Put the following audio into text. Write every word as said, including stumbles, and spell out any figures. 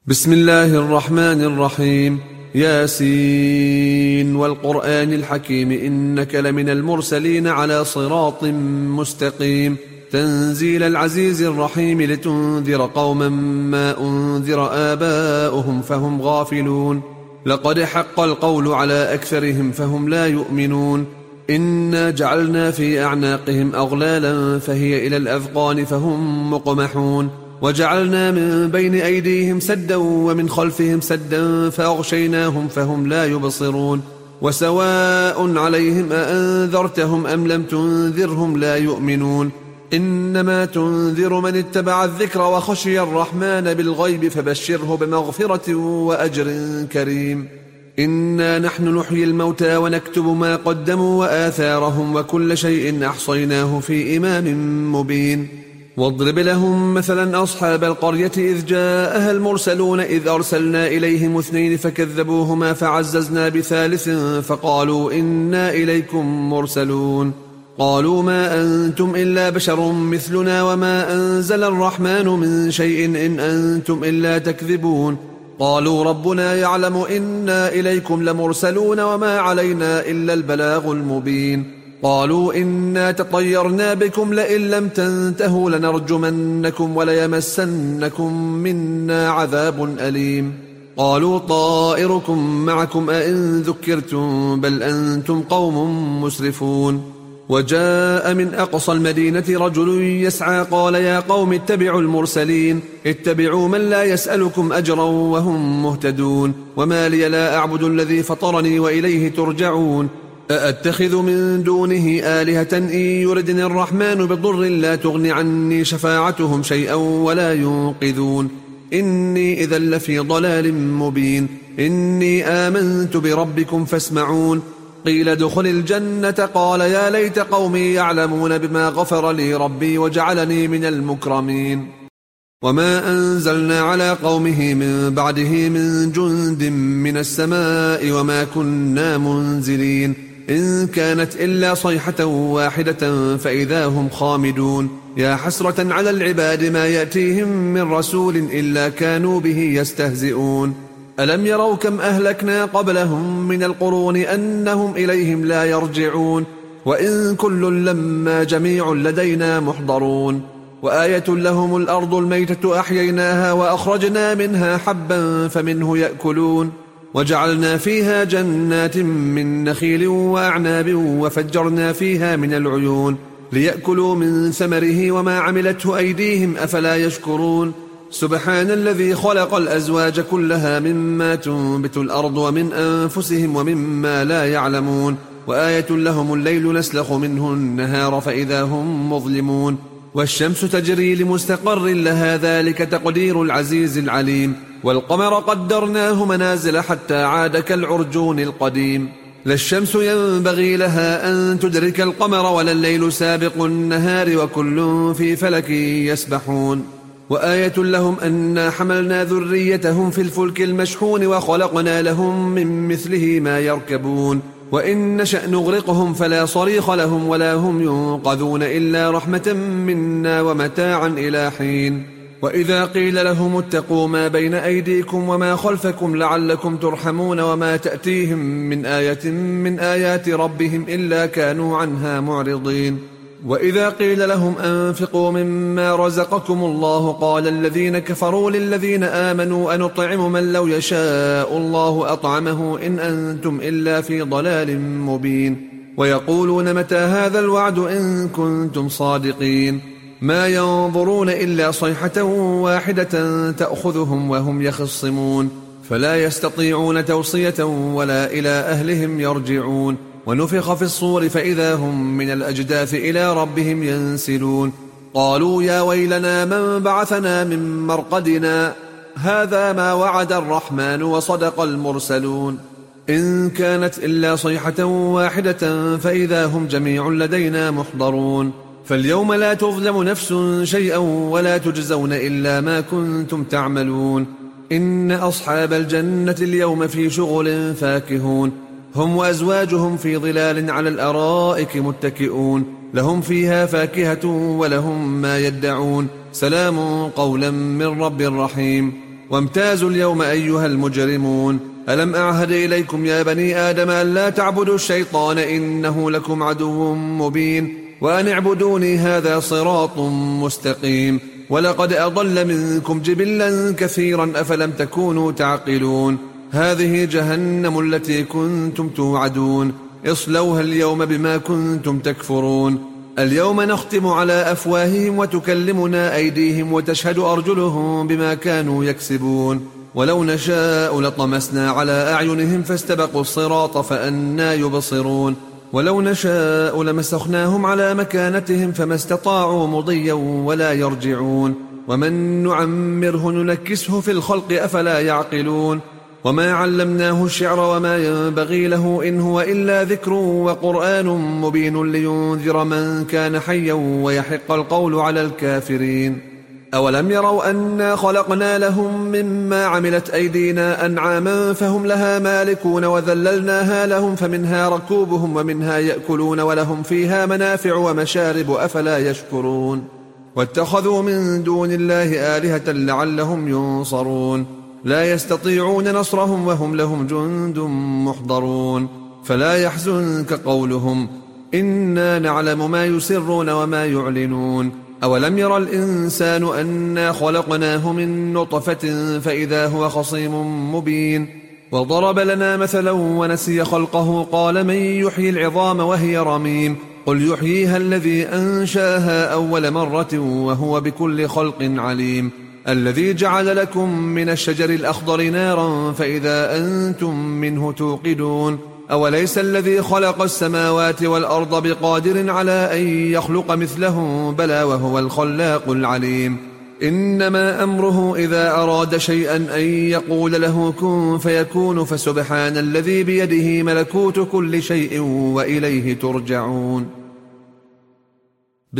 بسم الله الرحمن الرحيم. ياسين والقرآن الحكيم إنك لمن المرسلين على صراط مستقيم تنزيل العزيز الرحيم لتنذر قوما ما أنذر آباؤهم فهم غافلون. لقد حق القول على أكثرهم فهم لا يؤمنون. إنا جعلنا في أعناقهم أغلالا فهي إلى الأذقان فهم مقمحون وجعلنا من بين أيديهم سدا ومن خلفهم سدا فأغشيناهم فهم لا يبصرون. وسواء عليهم أأنذرتهم أم لم تنذرهم لا يؤمنون. إنما تنذر من اتبع الذكر وخشي الرحمن بالغيب فبشره بمغفرة وأجر كريم. إنا نحن نحيي الموتى ونكتب ما قدموا وآثارهم وكل شيء أحصيناه في إمام مبين. واضرب لهم مثلا أصحاب القرية إذ جاءها المرسلون إذ أرسلنا إليهم اثنين فكذبوهما فعززنا بثالث فقالوا إنا إليكم مرسلون. قالوا ما أنتم إلا بشر مثلنا وما أنزل الرحمن من شيء إن أنتم إلا تكذبون. قالوا ربنا يعلم إنا إليكم لمرسلون وما علينا إلا البلاغ المبين. قالوا إنا تطيرنا بكم لئن لم تنتهوا لنرجمنكم وليمسنكم منا عذاب أليم. قالوا طائركم معكم أئن ذكرتم بل أنتم قوم مسرفون. وجاء من أقصى المدينة رجل يسعى قال يا قوم اتبعوا المرسلين اتبعوا من لا يسألكم أجرا وهم مهتدون. وما لي لا أعبد الذي فطرني وإليه ترجعون. أأتخذ من دونه آلهة إن يردني الرحمن بضر لا تغن عني شفاعتهم شيئا ولا ينقذون. إني إذا لفي ضلال مبين. إني آمنت بربكم فاسمعون. قيل ادخل الجنة قال يا ليت قومي يعلمون بما غفر لي ربي وجعلني من المكرمين. وما أنزلنا على قومه من بعده من جند من السماء وما كنا منزلين. إن كانت إلا صيحة واحدة فإذا هم خامدون. يا حسرة على العباد ما يأتيهم من رسول إلا كانوا به يستهزئون. ألم يروا كم أهلكنا قبلهم من القرون أنهم إليهم لا يرجعون. وإن كل لما جميع لدينا محضرون. وآية لهم الأرض الميتة أحييناها وأخرجنا منها حبا فمنه يأكلون. وجعلنا فيها جنات من نخيل وأعناب وفجرنا فيها من العيون ليأكلوا من ثمره وما عملته أيديهم أفلا يشكرون. سبحان الذي خلق الأزواج كلها مما تنبت الأرض ومن أنفسهم ومما لا يعلمون. وآية لهم الليل نسلخ منه النهار فإذا هم مظلمون. والشمس تجري لمستقر لها ذلك تقدير العزيز العليم. والقمر قدرناه منازل حتى عاد كالعرجون القديم. لا الشمس ينبغي لها أن تدرك القمر ولا الليل سابق النهار وكل في فلك يسبحون. وآية لهم أنا حملنا ذريتهم في الفلك المشحون وخلقنا لهم من مثله ما يركبون. وإن نشأ نغرقهم فلا صريخ لهم ولا هم ينقذون إلا رحمة منا ومتاعا إلى حين. وإذا قيل لهم اتقوا ما بين أيديكم وما خلفكم لعلكم ترحمون وما تأتيهم من آية من آيات ربهم إلا كانوا عنها معرضين. وإذا قيل لهم أنفقوا مما رزقكم الله قال الذين كفروا للذين آمنوا أنطعم من لو يشاء الله أطعمه إن أنتم إلا في ضلال مبين. ويقولون متى هذا الوعد إن كنتم صادقين. ما ينظرون إلا صيحة واحدة تأخذهم وهم يخصمون فلا يستطيعون توصية ولا إلى أهلهم يرجعون. ونفخ في الصور فإذا هم من الأجداث إلى ربهم ينسلون. قالوا يا ويلنا من بعثنا من مرقدنا هذا ما وعد الرحمن وصدق المرسلون. إن كانت إلا صيحة واحدة فإذا هم جميع لدينا محضرون. فاليوم لا تظلم نفس شيئا ولا تجزون إلا ما كنتم تعملون. إن أصحاب الجنة اليوم في شغل فاكهون. هم وأزواجهم في ظلال على الأرائك متكئون. لهم فيها فاكهة ولهم ما يدعون. سلام قولا من رب رحيم. وامتازوا اليوم أيها المجرمون ألم أعهد إليكم يا بني آدم أن لا تعبدوا الشيطان إنه لكم عدو مبين وأن اعبدوني هذا صراط مستقيم ولقد أضل منكم جبلا كثيرا أفلم تكونوا تعقلون هذه جهنم التي كنتم توعدون اصلوها اليوم بما كنتم تكفرون اليوم نختم على أفواههم وتكلمنا أيديهم وتشهد أرجلهم بما كانوا يكسبون ولو نشاء لطمسنا على أعينهم فاستبقوا الصراط فأنى يبصرون ولو نشاء لمسخناهم على مكانتهم فما استطاعوا مضيا ولا يرجعون ومن نعمره ننكسه في الخلق أفلا يعقلون وما علمناه الشعر وما ينبغي له إن هو إلا ذكر وقرآن مبين لينذر من كان حيا ويحق القول على الكافرين أولم يروا أنا خلقنا لهم مما عملت أيدينا أنعاما فهم لها مالكون وذللناها لهم فمنها ركوبهم ومنها يأكلون ولهم فيها منافع ومشارب أفلا يشكرون واتخذوا من دون الله آلهة لعلهم ينصرون لا يستطيعون نصرهم وهم لهم جند محضرون فلا يحزنك قولهم إنا نعلم ما يسرون وما يعلنون أولم ير الإنسان أنا خلقناه من نطفة فإذا هو خصيم مبين وضرب لنا مثلا ونسي خلقه قال من يحيي العظام وهي رميم قل يحييها الذي أنشاها أول مرة وهو بكل خلق عليم الذي جعل لكم من الشجر الأخضر نارا فإذا أنتم منه توقدون أوليس الذي خلق السماوات والأرض بقادر على أن يخلق مثله بلى وهو الخلاق العليم إنما أمره إذا أراد شيئا أن يقول له كن فيكون فسبحان الذي بيده ملكوت كل شيء وإليه ترجعون